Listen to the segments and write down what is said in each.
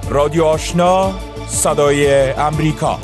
رادیو آشنا، صدای امریکا.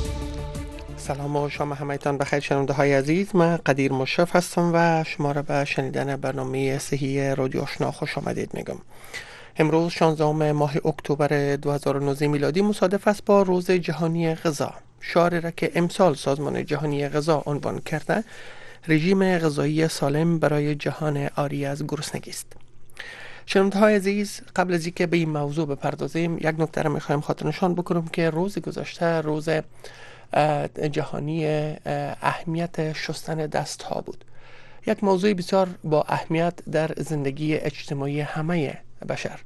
سلام و شام همایتان بخیر شنونده های عزیز. من قدیر مشرف هستم و شما را به شنیدن برنامه صحیح رادیو آشنا خوش آمدید میگم. امروز 16 ماه اکتبر 2019 میلادی مصادف است با روز جهانی غذا، شعاری را که امسال سازمان جهانی غذا عنوان کرده رژیم غذایی سالم برای جهان عاری از گرسنگی است. شنونده های عزیز، قبل از اینکه به این موضوع بپردازیم یک نکته را میخوایم خاطر نشان بکنم که روز گذشته روز جهانی اهمیت شستن دست ها بود. یک موضوع بسیار با اهمیت در زندگی اجتماعی همه بشر.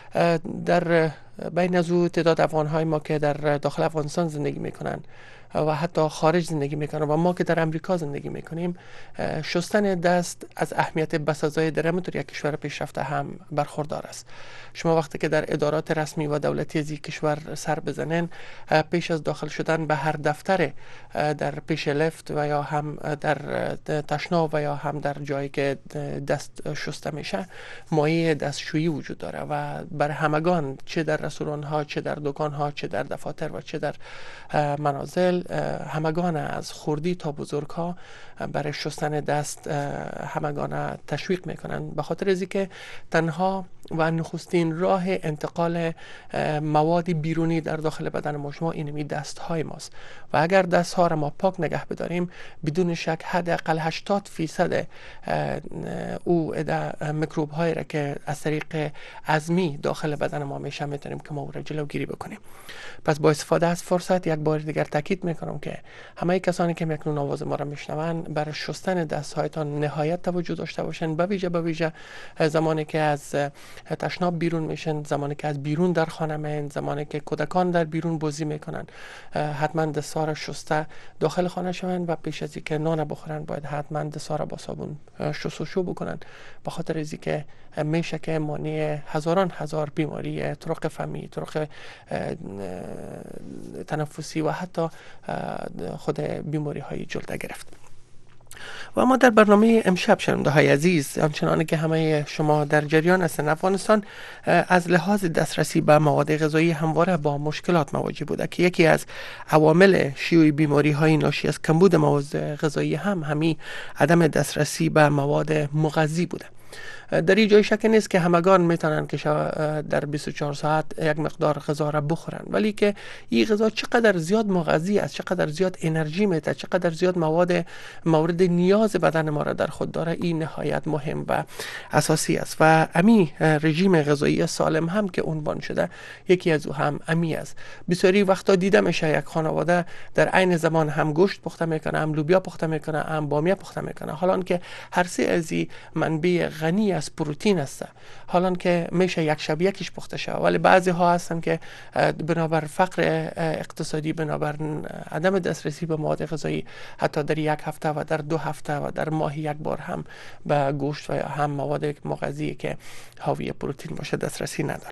در بین از او تعداد افغان‌های ما که در داخل افغانستان زندگی میکنن و حتی خارج زندگی میکنن و ما که در امریکا زندگی میکنیم، شستن دست از اهمیت بسزای در همونطور یک کشور پیشرفته هم برخوردار است. شما وقتی که در ادارات رسمی و دولتی از یک کشور سر بزنین، پیش از داخل شدن به هر دفتر در پیش لفت و یا هم در تشناب و یا هم در جایی که دست شسته میشه مایه دستشویی وجود داره و بر همگان، چه در رستوران ها، چه در دکان ها، چه در دفاتر و چه در منازل، همگان از خردی تا بزرگ ها برای شستن دست همگان تشویق میکنن، به خاطر از اینکه تنها و نخستین راه انتقال مواد بیرونی در داخل بدن ما شما اینمی دست های ماست و اگر دست ها را ما پاک نگه بداریم، بدون شک حداقل 80% او میکروب هایی را که از طریق عظمی داخل بدن ما میشه میتونیم که ما او را جلوگیری بکنیم. پس با استفاده از فرصت یک بار دیگر تاکید میکنم که همه کسانی که میکنون آواز ما را میشنون برای شستن دست هایتان نهایت توجه داشته باشن، به ویژه زمانی که از تشناب بیرون میشن، زمانی که از بیرون در خانه میان، زمانی که کودکان در بیرون بازی میکنن، حتما دست‌ها را شسته داخل خانه شون و پیش از اینکه نان بخورن باید حتما دست‌ها را با صابون شستشو بکنن، به خاطر از اینکه میشه که مانع هزار بیماری طرق فمی، طرق تنفسی و حتی خود بیماری های جلد گرفت. و ما در برنامه امشب شنونده های عزیز، همچنان که همه شما در جریان هستند، افغانستان از لحاظ دسترسی به مواد غذایی همواره با مشکلات مواجه بوده که یکی از عوامل شیوع بیماری های ناشی از کمبود مواد غذایی همین عدم دسترسی به مواد مغذی بوده. در این جای شک نیست که همگان میتونن که در 24 ساعت یک مقدار غذا را بخورن، ولی که این غذا چقدر زیاد مغذی است، چقدر زیاد انرژی میده، چقدر زیاد مورد نیاز بدن ما را در خود داره، این نهایت مهم و اساسی است. و امی رژیم غذایی سالم هم که عنوان شده، یکی از او هم امی است. بسیاری وقتا دیده میشه یک خانواده در عین زمان هم گوشت پخته میکنه، هم لوبیا پخته میکنه، هم بامیه پخته میکنه، حالان که هر سه از این منبع غنی از پروتئین است، حالان که میشه یک شب یکیش پخته شود، ولی بعضی ها هستن که بنابر فقر اقتصادی، بنابر عدم دسترسی به مواد غذایی، حتی در یک هفته و در 2 هفته و در ماهی یک بار هم به گوشت و هم مواد مغذی که حاوی پروتئین باشه دسترسی نداره.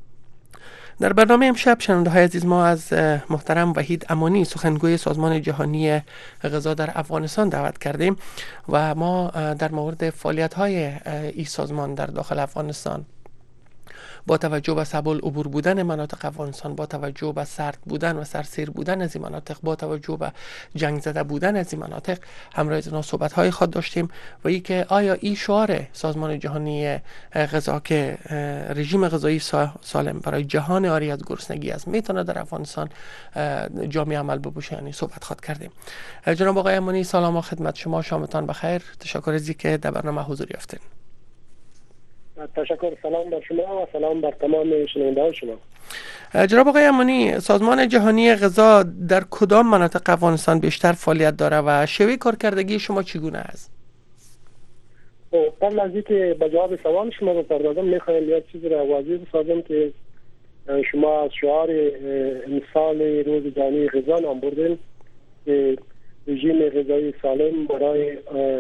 در برنامه امشب شنونده های عزیز ما از محترم وحید امانی، سخنگوی سازمان جهانی غذا در افغانستان دعوت کردیم و ما در مورد فعالیت های این سازمان در داخل افغانستان با توجه به سبل عبور بودن مناطق افغانستان، با توجه به سرد بودن و سرسیر بودن از این مناطق، با توجه به جنگ زده بودن از این مناطق همراه از اونا صحبت های خود داشتیم و ای که آیا این شعار سازمان جهانی غذا که رژیم غذایی سالم برای جهان عاری از گرسنگی است میتونه در افغانستان جامع عمل بپوشه، یعنی صحبت خود کردیم. جناب آقای امانی، سلام و خدمت شما، شامتان بخیر. تشکر از اینکه در برنامه حضور یافتین. تشکر. سلام بر شما و سلام بر تمام شنونده‌های شما. جناب آقای امانی، سازمان جهانی غذا در کدام مناطق افغانستان بیشتر فعالیت داره و شیوه کارکردگی شما چگونه است؟ قبل از اینکه به جواب سوال شما بپردازم، میخوایم یک چیزی را واضح بسازم که شما از شعار امسال روز جهانی غذا نام بردین که رژیم غذایی سالم برای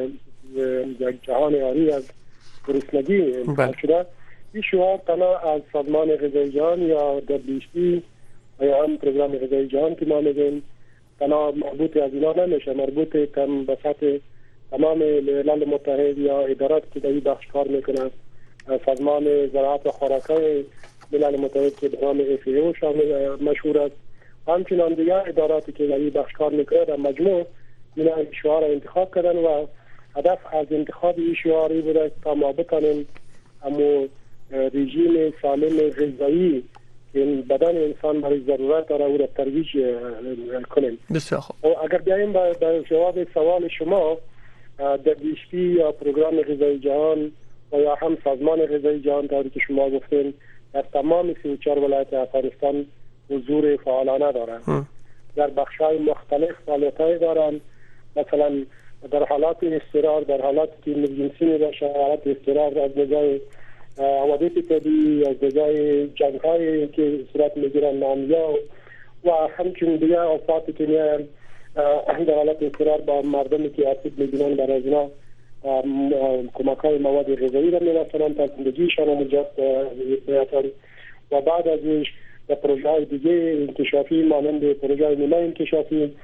یک جهان عاری از گرسنگی انتخاب شده. این شعار تنها از سازمان غذای جهان یا WFP یا هم پروگرام غذای جهان که ما میگیم تنها مربوط از اینا نمیشه، مربوط به سطح تمام ملل متحد یا ادارات که در این بخش کار میکنند، سازمان زراعت و خوراک‌های ملل متحد که به نام FAO شامل مشهور است. همچنان دیگر اداراتی که در این بخش کار میکنه در مجموع این شعار انتخاب کردن و هدف از انتخاب این شعاری بوده تا ما بتانیم اما رژیم سالم غذایی که بدن انسان برای ضرورت داره او را ترویج کنیم. بسیار خوب. اگر بیاییم به جواب سوال شما، WFP یا پروگرام غذایی جهان و یا هم سازمان غذایی جهان طوری که شما گفتین در تمام 34 ولایت افغانستان حضور فعالانه دارند. در بخش‌های مختلف فعالیت‌های دارند. مثلا در حالات اضطرار، در حالات که ایمرجنسی میباشه، حالات اضطرار از نظر حوادث طبیعی، از نظر جنگ‌های که صورت میگیرن نامیا و همچنین دیگر آفاتی که میان در حالت اضطرار با مردمی که آسیب میبینن در از اینا کمک‌های مواد غذایی را میرسانن تا زندگیشان را نجات بیابند. و بعد ازش در پروژه‌های دیگه انکشافی مانند پروژه نیمه انکشافی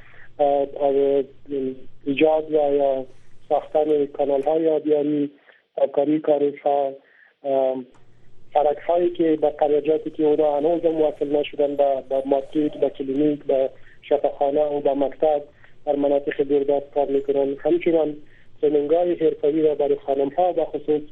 ایجاد و یا ساختن کانال‌های آبیاری، همکاری کارش‌ها، سرک‌هایی که به قریاتی که اونا هنوز موصل نشدن به مارکت، به کلینیک، به شفاخانه و به مکتب در مناطق دوردست کار میکنن. همچنان ترینینگ‌های حرفه‌ای را برای خانم‌ها به خصوص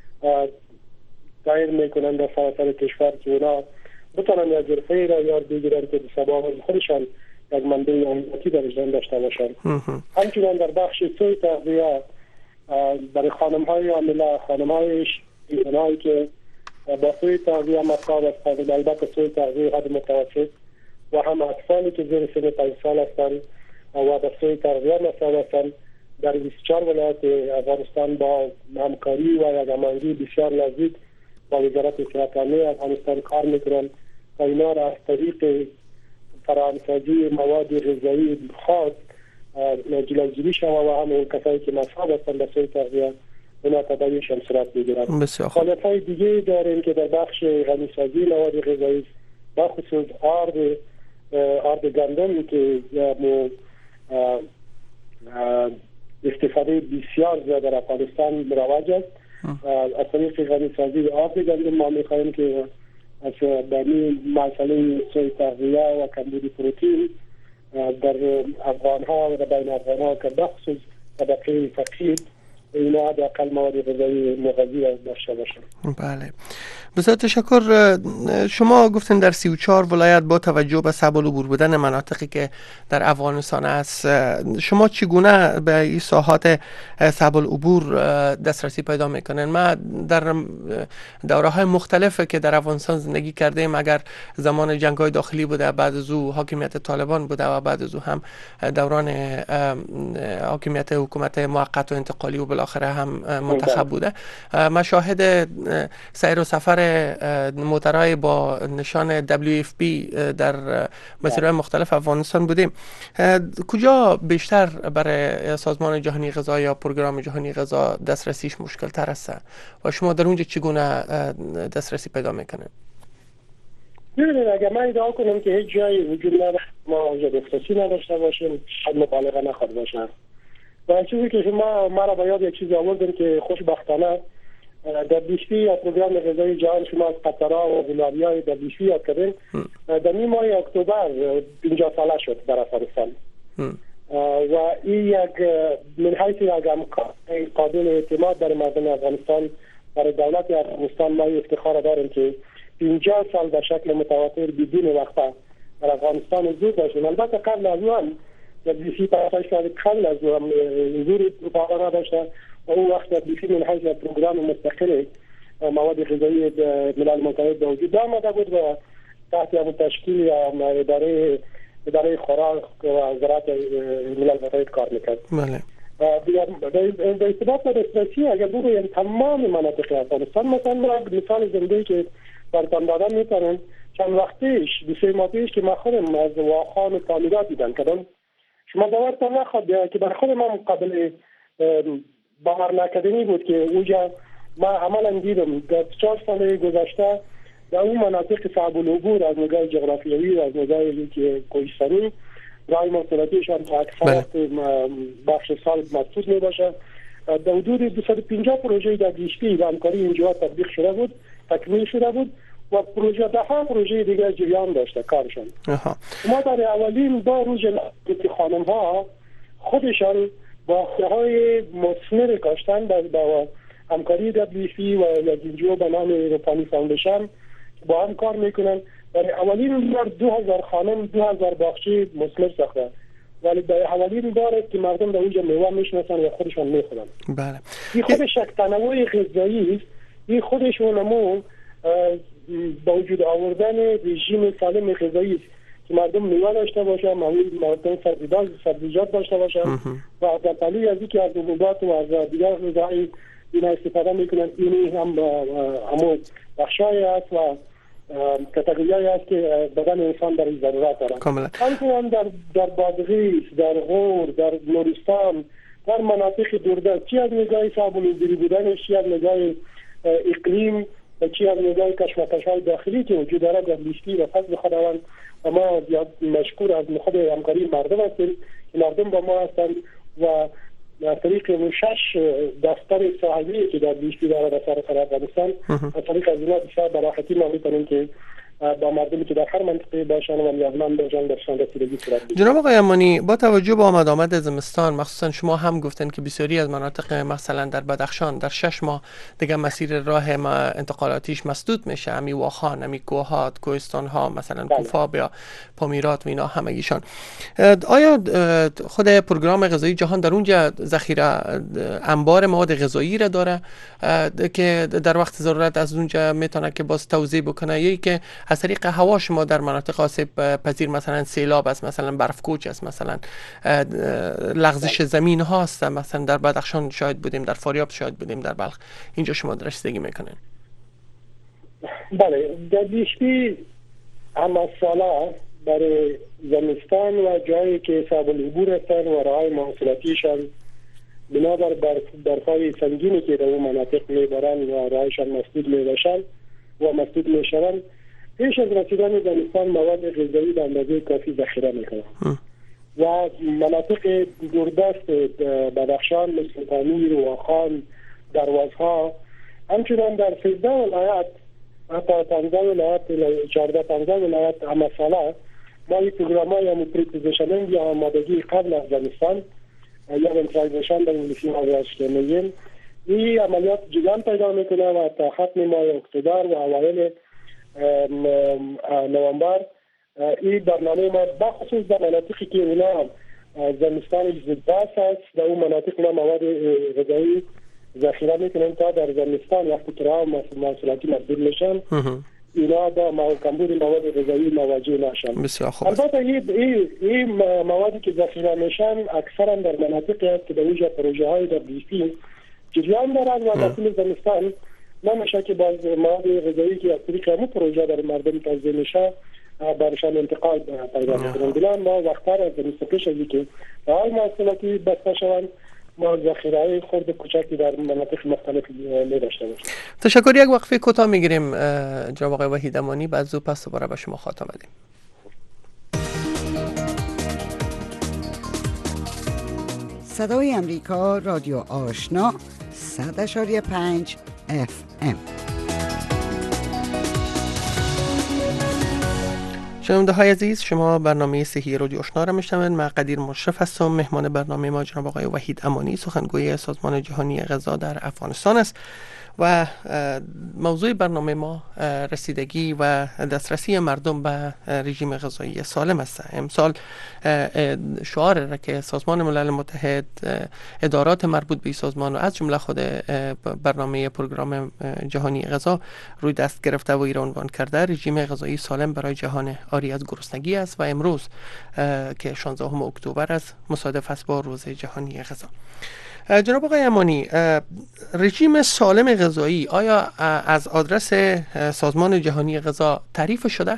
دایر میکنن در سراسر کشور که اونا بتونن از حرفه‌ای را یاد بگیرن که به سبب خودشان یک منبع امنیتی درشان داشته باشن. همچنان در بخش سوی تغذیه برای خانم‌های عامله، خانم‌های زنایی که با سوی تغذیه مصاب هستند، البته سوی تغذیه حد متوسط و هم اطفالی که زیر سن 5 سال هستند و در سوی تغذیه مصاب هستند، در 24 ولایت افغانستان با همکاری و یک هماهنگی بسیار نزدیک با وزارت صحت عامه افغانستان کار میکنند تا اینا را از طریق فراهمسازی مواد غذایی خاص جلوگیری شود و همون کسایی که مصاب هستند در سوی تغذیه اونا تداویشان صورت میگیرند. فعالیت‌های دیگه داریم که در بخش غنیسازی مواد غذایی با خصوص آرد گندم که استفاده بسیار زیاد در افغانستان مروج است. از طریق غنیسازی آرد گندم ما می‌خواهیم که از بانی مسئله سوی تغذیه و کمبود پروتئین در افغان‌ها و در بین افغان‌ها که بخصوص طبقه فقیر اینا حداقل مواد غذایی مغذی داشته باشن. بله، بسیار تشکر. شما گفتین در 34 ولایت با توجه به صعب العبور بودن مناطقی که در افغانستان است، شما چگونه به این ساحات صعب العبور دسترسی پیدا میکنین؟ ما در دوره‌های مختلف که در افغانستان زندگی کردیم، اگر زمان جنگ‌های داخلی بوده، بعد از او حاکمیت طالبان بوده و بعد از او هم دوران حاکمیت حکومت موقت و انتقالی و بالاخره هم منتخب بوده، مشاهد سیر و سفر موترهای با نشان WFP در مسیرهای مختلف افغانستان بودیم. کجا بیشتر برای سازمان جهانی غذا یا پروگرام جهانی غذا دسترسیش مشکل تر است و شما در اونجا چگونه دسترسی پیدا میکنید؟ ببینید، اگر من ادعا کنم که هیچ جایی وجود نداره ما اونجا دسترسی نداشته باشیم، شاید مبالغه نخواد باشم. و چیزی که شما مرا به یاد یک چیز آوردن که خوشبختانه WFP یا پروگرام غذایی جهان شما از قطرها و زلاریای WFP یاد کردین، در نیم ماه اکتبر 50 ساله شد در افغانستان و این یک من حیث یک امکان قابل اعتماد برای مردم افغانستان، برای دولت افغانستان ما افتخار داریم که 50 سال به شکل متواتر بدون وقفه در افغانستان حضور داشتیم. البته قبل از اون WFP پاسش قبل از اون حضور فعال نداشته و اون وقت WFP من حیث پروگرام مستقل مواد غذایی ملل متحد به وجود آمده بود و تحت همون تشکیل اداره خوراک و زراعت ملل متحد کار میکرد. بله. در ارتباط با دسترسی اگر بگویم تمام مناطق افغانستان، مثلا مثال زنده که براتون دادن میتونم، چند وقت پیش 2 ماه پیش که من خودم از واخان تعمیرات دیدم کردم، شما باورتون نخواد که بر خودم هم قابل باور نکردنی بود که اونجا ما عملا دیدم در 4 سال گذشته در اون مناطق صعب العبور از نگاه جغرافیایی و از نگاه کوهستانی راه موصولاتیشان تا اکثر بخش سال محدود می باشه. در حدود 250 پروژه در WFP و همکاری اینجا تطبیق شده بود، تکمیل شده بود و و پروژه پروژه دیگه جریان داشته کارشون. ما در اولین بار که خانم ها خودشان باغچه‌های مثمر کاشتن با همکاری WFP و یک NGO به نام اروپانی فاوندیشن با هم کار میکنن. در اولین بار 2000 خانم 2000 باغچه مثمر ساختن، ولی در اولین بار که مردم در اونجا میوه میشناسن و خودشان میخورن. بله. این خودش یک تنوع غذایی است. این خودش اونمو با وجود آوردن رژیم سالم غذایی است که مردم میوه داشته باشن، مردم سبزیجات داشته باشن و در پلی از اینکه از حبوبات و از دیگر غذایی اینا استفاده میکنن. اینی هم همون بخشای است و کاتگوریایی است که بدن انسان در این ضرورت دارن. همچنان در بادغیس، در غور، در نورستان، در مناطق دوردست، چی از نگاه صابون‌گیری بودنش، چی از نگاه اقلیم و چی از نگاه کشمکش‌های داخلی که وجود داره در لیستی و فضل خداوند و ما مشکور از خود همکاری مردم هستیم که مردم با ما هستند و از طریق 6 دفتر صاحبی که در لیستی داره در سر افغانستان از طریق از اینا بسیار براحتی ما می‌تونیم که با مردمی که در هر منطقه باشن و نیازمند باشن درشان رسیدگی صورت بگیره. جناب آقای امانی، با توجه به آمد زمستان مخصوصا شما هم گفتن که بسیاری از مناطق مثلا در بدخشان در 6 ماه دیگه مسیر راه انتقالاتیش مسدود میشه، امی واخان، امی کوهات، کوهستان ها، مثلا کوفا یا پامیرات و اینا همگیشان. آیا خود پروگرام غذایی جهان در اونجا ذخیره انبار مواد غذایی را داره که در وقت ضرورت از اونجا میتونه که باز توزیع بکنه، یا که از طریق هوا شما در مناطق آسیب پذیر مثلا سیلاب است، مثلا برف کوچ است، مثلا لغزش زمین هاست، مثلا در بدخشان شاید بودیم، در فاریاب شاید بودیم، در بلخ، اینجا شما رسیدگی میکنین؟ بله، در بیشتر اما سالا برای زمستان و جایی که صعب العبور هستن و راههای مواصلاتیشان بنابر برفای سنگینی که در اون مناطق میبرن و راهشان مسدود میباشن و مسدود میشون، پیش از رسیدن زمستان مواد غذایی به اندازه کافی ذخیره میکنن و مناطق دوردست بدخشان مثل پامیر، واخان، دروازها، همچنان در 13 ولایت حتی 15 ولایت 14-15 ولایت همساله ما این پروگرام‌های پریپوزیشنینگ یا آمادگی قبل از زمستان یا ونترایزیشن در انگلیسی آغاز می‌کنیم. این عملیات جریان پیدا میکنه و تا ختم ماه اکتبر و اوایل نوامبر این برنامه ما بخصوص در مناطقی که اونا زمستان زودباس است در اون مناطق ما مواد غذایی ذخیره میکنیم تا در زمستان وقتی که راه مواصلاتی مسدود میشن اینا با کمبود مواد غذایی مواجه نشن. بسیار خوب. البته این موادی که ذخیره میشن اکثرا در مناطقی است که در اونجا پروژه های WFP جریان دارد و در طول زمستان نمیشه که باز مواد غذایی که از طریق همون پروژه در مردم توزیع میشه برشان انتقال پیدا میکنن. بنابراین ما وقت‌تر از زمستان پیش از اینکه راه مواصلاتی بسته شوند ما ذخیره‌های خرد کوچکی در مناطق مختلف داشته باشیم. تشکر. یک وقفه کوتاه میگیریم جناب آقای وحید امانی، بعد زود پس دوباره به شما خاتمه بدیم. صدای امریکا، رادیو آشنا 100.5 FM. شنونده های عزیز، شما برنامه صحی رادیو آشنا را میشنوید. من قدیر مشرف هستم. مهمان برنامه ما جناب آقای وحید امانی، سخنگوی سازمان جهانی غذا در افغانستان است و موضوع برنامه ما رسیدگی و دسترسی مردم به رژیم غذایی سالم است. امسال شعار را که سازمان ملل متحد، ادارات مربوط به سازمان و از جمله خود برنامه پروگرام جهانی غذا روی دست گرفته و ایران عنوان کرده، رژیم غذایی سالم برای جهان آری از گرسنگی است و امروز که 16 اکتبر است مصادف است با روز جهانی غذا. جناب آقای امانی، رژیم سالم غذایی آیا از آدرس سازمان جهانی غذا تعریف شده؟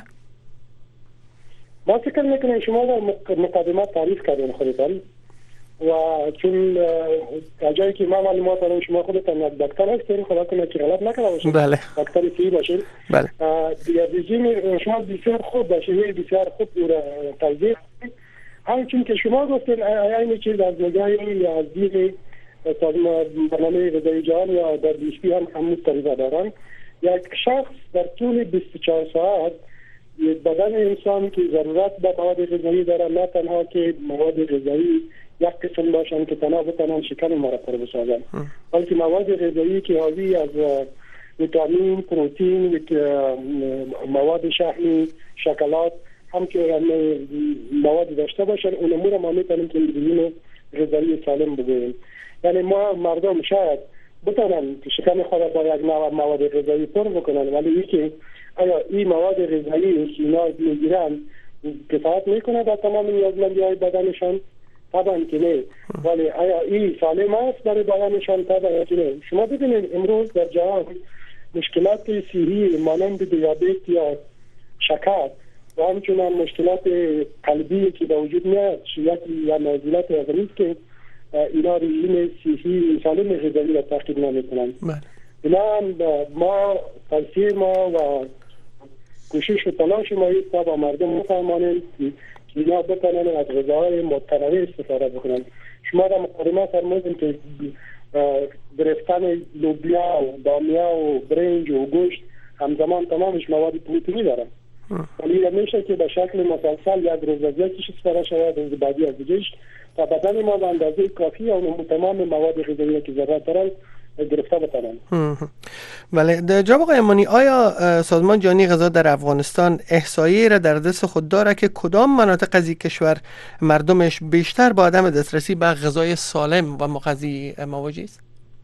ما فکر میکنم شما در مقدمات تعریف کردین خودتان و چون جایی که ما معلومات دارم شما خودتان دکتر هستین، خدا کنه که غلط نکرده باشید. بله. دکتر سی باشید. بله. رژیم شما بسیار خوب باشه، بسیار خوب توضیح. همچون که شما گفتین این چیز از نگاه یا از دید برنامه غذایی جهان یا در بیشتری هم همون طریقه دارن یک شخص در طول 24 ساعت بدن انسان که ضرورت به مواد غذایی داره، نه تنها که مواد غذایی یک قسم باشن که تنها بتونن شکم ما را پر بسازن، بلکه مواد غذایی که حاوی از ویتامین، پروتئین، مواد شحمی، شکلات هم که مواد داشته باشن، اون امور ما میتونیم که رژیم غذایی سالم بگوییم. یعنی ما مردم شاید بتونن شکم خود با یک نوع مواد غذایی پر بکنن، ولی اینکه آیا این مواد غذایی که اینا میگیرن کفایت میکنه در تمام نیازمندی‌های بدنشان؟ طبعا که نه. ولی آیا این سالم است برای بدنشان؟ طبعا که نه. شما ببینید امروز در جهان مشکلات صحی مانند دیابت یا شکر و همچنان مشکلات قلبی که به وجود میاد یا نزلات عضلات که اینا رژیم صحی سالم غذایی را تعقیب نمیکنند. اینا ما توصیه ما و کوشش و تلاش ما است تا با مردم مفهمانیم که اینا بتونن از غذاهای متنوع استفاده بکنن. شما در مقدمه فرمودین که گرفتن لوبیا و دامیا و برنج و گوشت همزمان تمامش مواد پروتئینی دارن، ولی میشه که به شکل مسلسل یک روز از یکیش استفاده شود، روز بعدی از دیگه‌اش، تا بدن ما به اندازه کافی اون تمام مواد غذایی که ضرورت دارن گرفته بتونن. بله جناب آقای امانی، آیا سازمان جهانی غذا در افغانستان احصایه‌ای را در دست خود داره که کدام مناطق از کشور مردمش بیشتر با عدم دسترسی به غذای سالم و مغذی مواجه است؟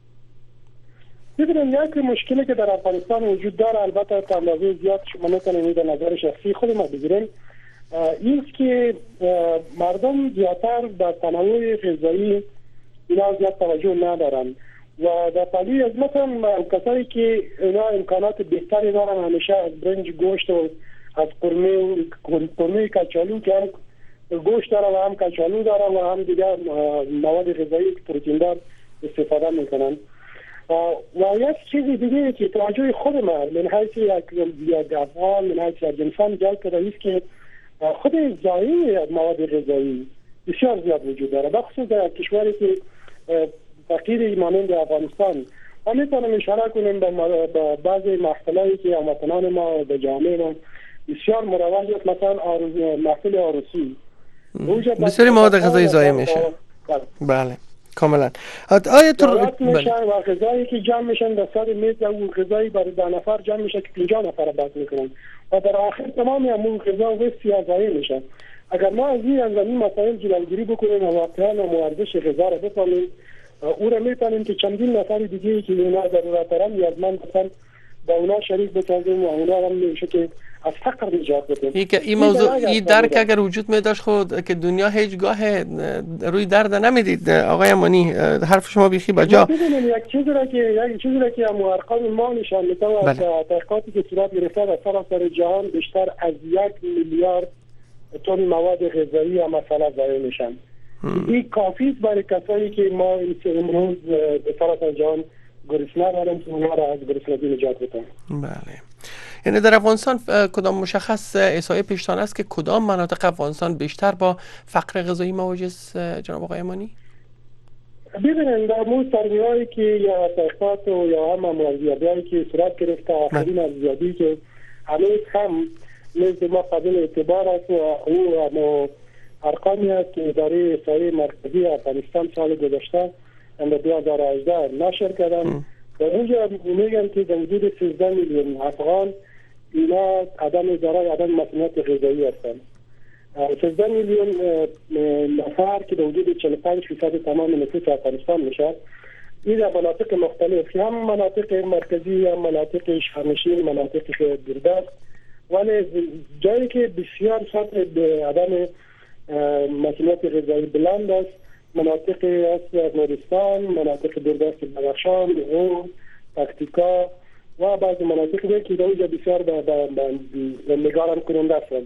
ببینید یک مشکلی که در افغانستان وجود داره، البته تا اندازه زیاد شما نتونید در نظر شخصی خود ما بگیریم، این که مردم زیادتر به تنوع غذایی اینا زیاد توجه ندارن و در طبیعی از مثلا کسایی که اینا امکانات بهتری دارن همیشه از برنج، گوشت و از قرمه کچالو که هم گوشت داره و هم کچالو داره و هم دیگر مواد غذایی پروتئین دار استفاده میکنن. و یک چیز دیگه که توجه خود من حیث یک افغان من حیث یک انسان جلب کرده است که خود ضایع مواد غذایی بسیار زیاد وجود داره، بخصوص در کشوری که فقیر مانند افغانستان. ما میتونیم اشاره کنیم به بعضی محفلایی که هموطنان ما به جامعه ما بسیار مروج است، مثلا محفل عروسی بسیاری مواد غذایی ضایع میشه. بله کاملا. آیا و غذایی که جمع میشن در سر میز و غذایی برای 10 نفر جمع میشه که 50 نفر بس میکنن و در آخر تمامی همون غذا وستی ضایع میشن. اگر ما از این مسائل جلوگیری بکنیم و واقعا ارزش غذا را بفهمیم، او را میتونیم که چندین نفر دیگه که اینا ضرورت دارن نیازمند هستن با اونا شریک بسازیم و اونا هم میشه که از فقر نجات بدیم. این موضوع این درک اگر وجود می داشت خود که دنیا هیچگاه روی درد نمیدید. آقای امانی حرف شما بیخی بجا. یک چیزی را که ارقام ما نشان میده از تحقیقاتی که صورت گرفته در سراسر جهان بیشتر از 1 میلیارد تن مواد غذایی مثلا ضایع میشن. این کافی است برای کسایی که ما امروز به سراسر جهان گرسنه داریم که اونها را از گرسنگی نجات بدیم. بله. یعنی در افغانستان کدام مشخص احصایه پیشتان است که کدام مناطق افغانستان بیشتر با فقر غذایی مواجه است جناب آقای امانی؟ ببینید در مورد سروی‌هایی که یا تحقیقات و یا هم ارزیابی‌هایی که صورت گرفته، آخرین ارزیابی که هنوز هم نزد ما قابل اعتبار است و او ارقامی است که اداره احصایه مرکزی افغانستان سال گذشته در 2018 نشر کردن. در اونجا میگن که در حدود 13 میلیون افغان اینا عدم مسئولیت غذایی هستند. 13 میلیون نفر که در حدود 45% تمام نفوس افغانستان میشه. این در مناطق مختلف، هم مناطق مرکزی، هم مناطق شهرنشین، مناطق دوردست، ولی جایی که بسیار سطح به عدم مسئولیت غذایی بلند است مناطق از نورستان، مناطق دوردست بدخشان، غور، پکتیکا و بعضی مناطق دیگه که در اونجا بسیار به نگاران کننده است.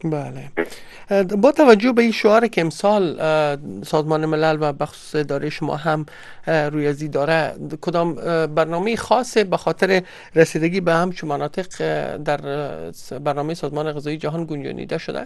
بله. با توجه به این شعار که امسال سازمان ملل و بخصوص اداره شما هم روی ازی داره، کدام برنامه خاصه به خاطر رسیدگی به همچون مناطق در برنامه سازمان غذایی جهان گنجانیده شده؟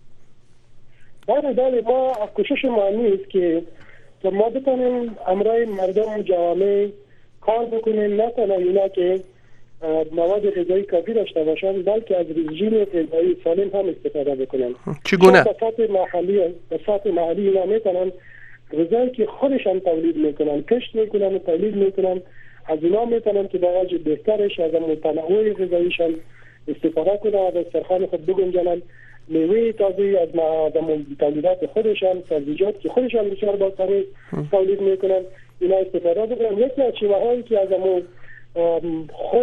بله ما کوشش ما نیست که ما بتونیم امرای مردم جامعه کار بکنیم، نه تنها اینا که مواد غذایی کافی داشته باشند، بلکه از رژیم غذایی سالم هم استفاده بکنند. چگونه؟ به سطح محلی اینا میتونن غذایی که خودشان تولید میکنن، کشت میکنن و تولید میکنن، از اینا میتونن که با وجه بهترش از تنوع غذاییشان استفاده کنن و از دسترخوان خود بگنجانن. میوه تازه از تولیدات خودشان، سبزیجات که خودشان بسیار باکره تولید میکنن، اینا استفاده بکنن. یکی از شیوه‌هایی که از خود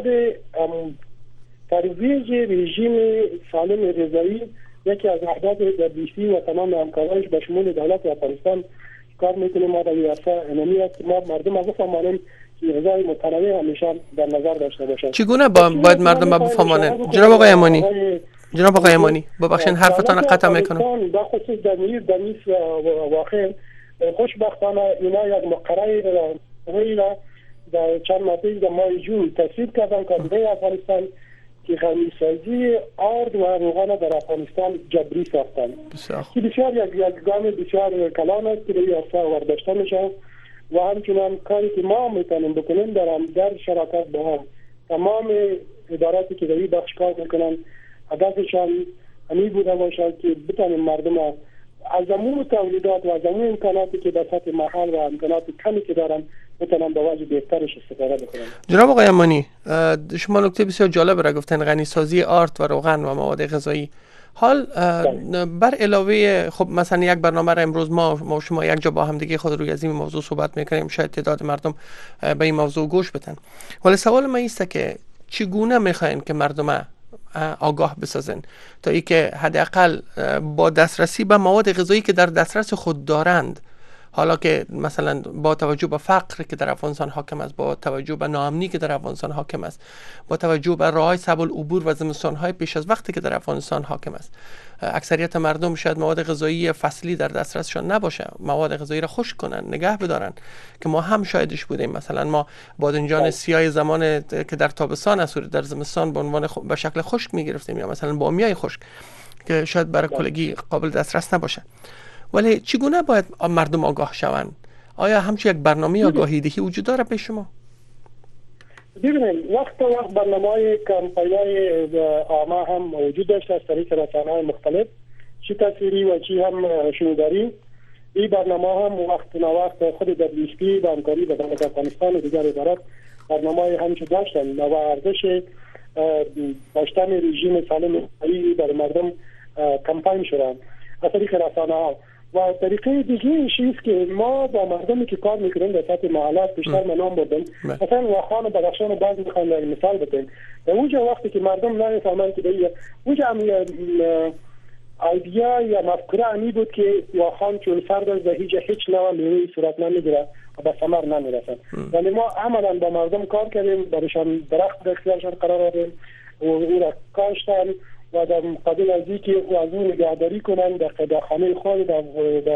ترویج رژیم سالم غذایی یکی از اهداف WFP و تمام همکارانش به شمول دولت افغانستان کار میکنیم. ما در این عرصه انمی است ما مردم از بفهمانیم که غذای متنوع همیشه در نظر داشته باشند. چگونه باید مردم بفهمانند؟ جناب آقای امانی ببخشید حرفتان قطع میکنم. به خصوص در نیست واقع خوشبختانه اینا یک مقرره را در چند ماهی در ماه جون تصویب کردن کابینه افغانستان که غنیسازی آرد و روغن در افغانستان جبری ساختن. که بسیار یک گام بسیار کلان است که به این عرصه ورداشته میشه و همچنان کاری که ما میتونیم بکنیم در شراکت با هم تمام اداراتی که در این بخش کار میکنن هدفشان همین بوده باشد که بتونیم مردم از امور تولیدات و از امور امکاناتی که در سطح محل و امکانات کمی که دارن بتونن با وجه بهترش استفاده بکنن. جناب آقای امانی، شما نکته بسیار جالب را گفتن، غنیسازی آرد و روغن و مواد غذایی. حال بر علاوه خب مثلا یک برنامه را امروز ما شما یک جا با هم دیگه خود روی از این موضوع صحبت میکنیم، شاید تعداد مردم به این موضوع گوش بدن، ولی سوال من ایست که چگونه میخواین که مردم آگاه بسازن تا ای که حداقل با دسترسی به مواد غذایی که در دسترس خود دارند، حالا که مثلا با توجه به فقر که در افغانستان حاکم است، با توجه به ناامنی که در افغانستان حاکم است، با توجه به راههای سبل العبور و زمستانهای پیش از وقتی که در افغانستان حاکم است، اکثریت مردم شاید مواد غذایی فصلی در دسترسشان نباشه، مواد غذایی را خشک کنن، نگه بدارن که ما هم شاهدش بودیم. مثلا ما بادنجان سیاه زمان که در تابستان است در زمستان به عنوان به شکل خشک میگرفتیم، یا مثلا بامیای خشک که شاید برای کلگی قابل دسترس نباشه. ولی چگونه باید مردم آگاه شوند؟ آیا همچون یک برنامه آگاهی دهی وجود داره پیش شما؟ ببینید وقت برنامه‌های کمپاین‌های عامه هم وجود داشته از طریق رسانه‌های مختلف، چی تصویری و چی هم شنوداری. این برنامه هم وقت نوقت خود WFP با همکاری با دولت افغانستان و دیگر ادارات برنامه‌های همچو داشتن و ارزش داشتن رژیم سالم غذایی برای مردم کمپاین شدن از طریق رسانه‌ها. و طریقه دیگه ایست که ما با مردمی که کار میکنیم در سطح محلات بیشتر نام بردیم، مثلا واخان و بدخشان بعض میخوام مثال بزنم. در اونجا وقتی که مردم نمیفهمند که دیگه اونجا هم ایدیا یا مفکوره همی بود که واخان چون فرد از هیچ نوع میوه‌ای صورت نمیگیره و به ثمر نمیرسن. ولی ما عملا با مردم کار کردیم، برایشان درخت در اختیارشان قرار دادیم و او را کاشتن و در مقابل از اینکه از اون نگهداری کنن در خانه خود در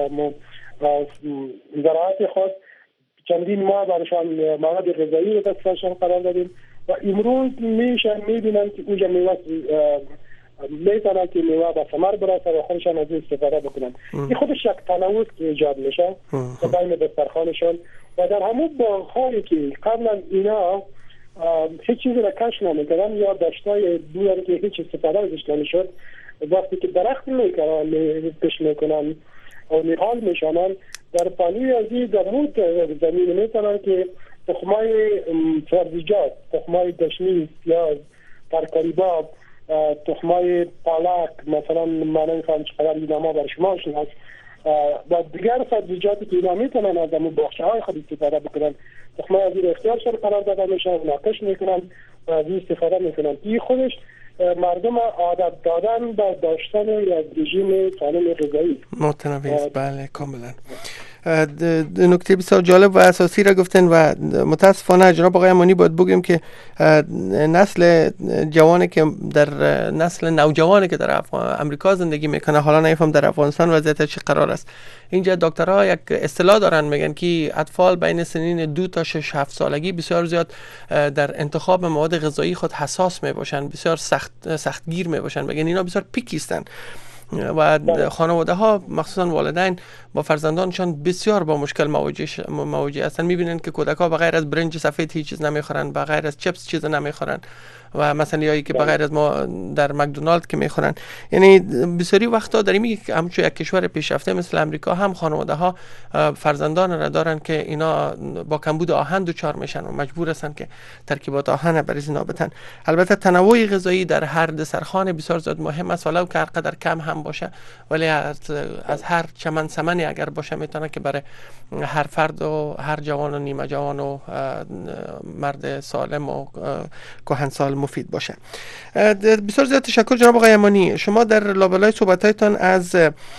زراعت خود چندین ماه برایشان مواد غذایی رو دستشان قرار دادیم و امروز میبینن که اونجا میوه میتونن که میوه به ثمر برسه و خودشان از این استفاده بکنن. این خودش یک تنوع ایجاد میشه بین دسترخوانشان و در همون باغ‌هایی که قبلا اینا هیچ چیزی را کش نمیکردن یا دشتای دور که هیچ استفاده ازش نمیشد، وقتی که درخت کش میکنن و نهال میشنن در پانی از این درمود زمین میتونن که تخمای سبزیجات، تخمای دشنی، پیاز، ترکاریباب، تخمای پالک، مثلا من نمیفهم چقدر این ما بر شما هست و دیگر سبزیجاتی که اینا میتونن از همون باغچه های خود استفاده بکنن، تخمای از این اختیارشان قرار داده میشن و ناقش میکنن و از این استفاده میکنن. این خودش مردم عادت دادن به داشتن یک رژیم سالم غذایی متنوع است. بله کاملا. نکته بسیار جالب و اساسی را گفتن و متاسفانه جناب آقای امانی باید بگیم که نسل جوانی که در نسل نوجوانی که در امریکا زندگی میکنه، حالا نمیفهم در افغانستان وضعیت چه قرار است. اینجا دکترها یک اصطلاح دارن میگن که اطفال بین سنین 2 تا 6-7 سالگی بسیار زیاد در انتخاب مواد غذایی خود حساس میباشن، بسیار سختگیر میباشن، میگن اینا بسیار پیکی هستن و خانواده ها مخصوصا والدین با فرزندانشان بسیار با مشکل مواجه هستند. میبینن که کودک ها بغیر از برنج سفید هیچ چیز نمیخورن، بغیر از چپس چیز نمیخورن و مثلا یایی که بغیر از ما در مکدونالد که میخورن. یعنی بسیاری وقتا داریم میگه که همچون یک کشور پیشرفته مثل امریکا هم خانواده ها فرزندان را دارن که اینا با کمبود آهن دچار میشن و مجبور هستن که ترکیبات آهن برای اینا بدن. البته تنوع غذایی در هر دسترخوان بسیار زیاد مهم است، ولو که هر قدر کم هم باشه، ولی از هر چمن سمنی اگر باشه میتونه که برای هر فرد و هر جوان و نیمه جوان و مرد سالم و کهنسال مفید باشه. بسیار زیاد تشکر جناب آقای امانی. شما در لابلای صحبتایتان از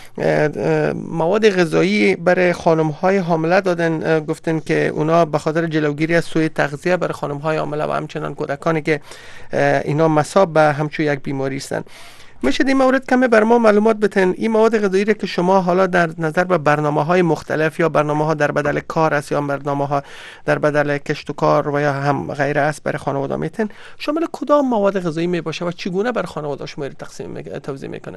مواد غذایی برای خانم‌های حامله دادن، گفتن که اونا به خاطر جلوگیری از سوء تغذیه برای خانم‌های حامله و همچنان کودکانی که اینا مصاب به همچون یک بیماری هستند. میشه این مورد کمی بر ما معلومات بتن؟ این مواد غذایی که شما حالا در نظر به برنامه‌های مختلف یا برنامه‌ها در بدل کار است یا برنامه‌ها در بدل کشت و کار و یا هم غیره است برای خانواده میتن، شامل کدام مواد غذایی می باشه و چگونه بر خانواده شما توزیع میکنن؟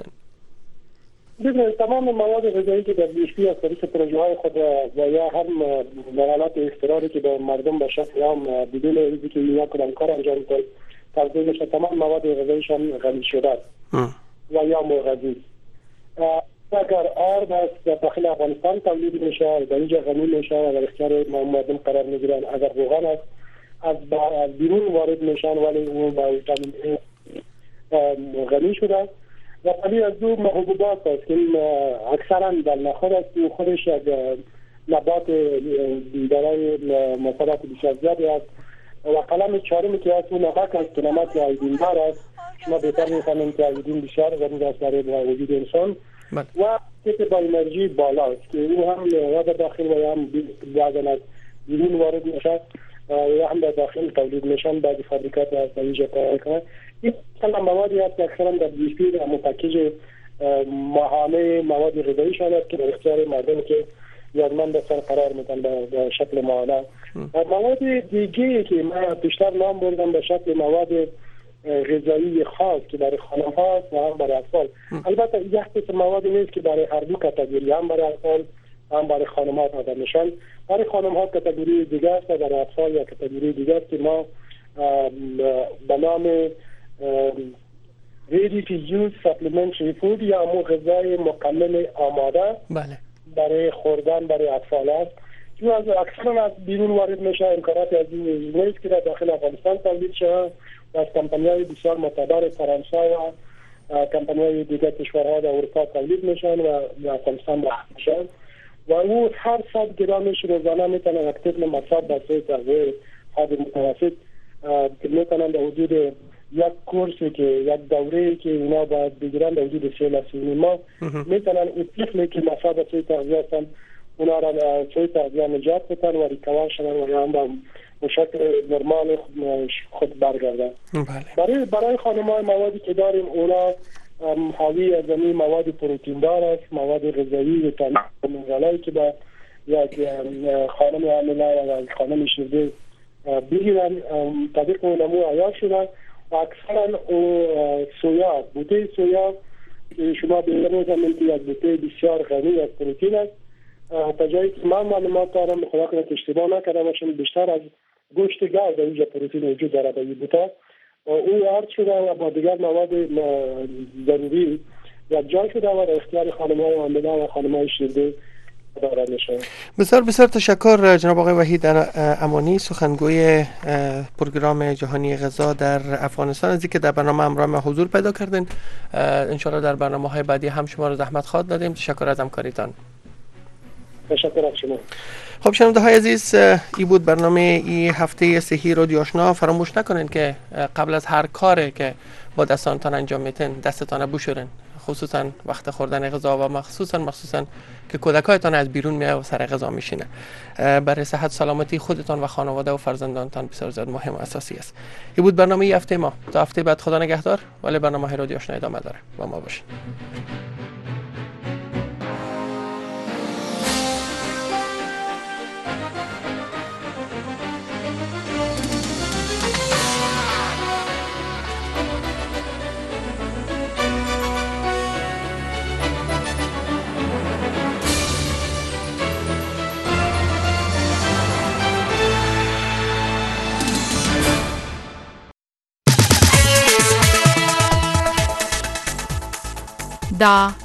ببینید تمام مواد غذایی که در بیشتر از طریق پروژه‌های خود و یا هم مقالات اضطراری که به مردم به شکل عام بدون اینکه اینا کار انجام کنند توزیع میشه، تمام مواد غذاییشان غنی شده است و یا مغذی. اگر آرد است در داخل افغانستان تولید میشه، در اینجا غنی میشه و در اختیار مردم قرار میگیرن. اگر روغن است از بیرون وارد میشن ولی اون با ویتامین غنی شده. و ولی از دو حبوبات است که اکثرا در نخود است و خودش از نبات برای مصرف بسیار زیادی است. و قلم چهارمی که از اون نمک است که نمک آیودین دار است. شما بهتر می‌فهمین که آیودین بسیار ضروری است برای وجود انسان و که با انرژی بالا است که این هم یا در داخل و هم بعضا از بیرون وارد میشه یا هم در داخل تولید میشن بعضی فابریکات از اینجا کار کنند. این مثلا موادی است که اکثرا در بیشتر همون پکیج ماهانه مواد غذاییشان است که در اختیار مردم که نیازمند هستن قرار میدن به شکل ماهانه. مواد دیگه که من بیشتر نام بردم به شکل مواد غذایی خاص که برای خانم ها و هم برای اطفال. البته یک قسم مواد نیست که برای هر دو کاتگوری، هم برای اطفال هم برای خانم ها داده میشن. برای خانم ها کاتگوری دیگه است و برای اطفال یا کاتگوری دیگه است که ما به نام ready to use supplementary food یا همون غذای مکمل آماده برای خوردن برای اطفال است که از اکثرا از بیرون وارد میشه. امکانات از این نیست که در داخل افغانستان تولید شود و از کمپانی‌های بسیار معتبر فرانسه و کمپانی‌های دیگر کشورها در اروپا تولید میشن و در افغانستان میشن و او هر 100 گرمش روزانه میتونه یک طفل مصاب به سوء تغذیه حد متوسط که میتونن در حدود یک کورسی که یک دوره‌ای که اونا باید بگیرن در حدود 3 تا 3 ماه میتونن این طفلی که مصاب به سوء تغذیه هستن اونا را سوء تغذیه نجات بدن و ریکاور شدن و هم به شکل نرمال خود برگردن. برای خانم‌های موادی که داریم اونا حاوی از این مواد پروتئین دار است، مواد غذایی ویتامین مینرالایی که با یک خانم حامله و یک خانم شیرده بگیرن طبق نمو عیار شدن و اکثرا سویا، بوته سویا شما بگیرید که یک بوته بسیار غنی از پروتئین است. تا جایی که من معلومات دارم خدا کنه که اشتباه نکردم باشم بیشتر از گوشت گاو در اینجا پروتئین وجود داره در این بوته. او عرض شده و با دیگر مواد ضروری یک جای شده و در اختیار خانم‌های حامله و خانم‌های شیرده دارد میشه. بسیار بسیار تشکر جناب آقای وحید امانی، سخنگوی پروگرام جهانی غذا در افغانستان، از اینکه در برنامه همراه ما حضور پیدا کردین. انشاءالله در برنامه‌های بعدی هم شما رو زحمت خواهد دادیم. تشکر از همکاریتان. تشکر از شما. خب شنونده‌های عزیز، این بود برنامه این هفته صحی رادیو آشنا. فراموش نکنین که قبل از هر کاری که با دستانتان انجام میتین دستتان بشورین، خصوصا وقت خوردن غذا و مخصوصا که کودکایتان از بیرون میاد و سر غذا میشینه. برای صحت سلامتی خودتان و خانواده و فرزندانتان بسیار زیاد مهم و اساسی است. این بود برنامه این هفته ما. تا هفته بعد خدا نگهدار. ولی برنامه رادیو آشنا ادامه داره. با ما باشین. خدا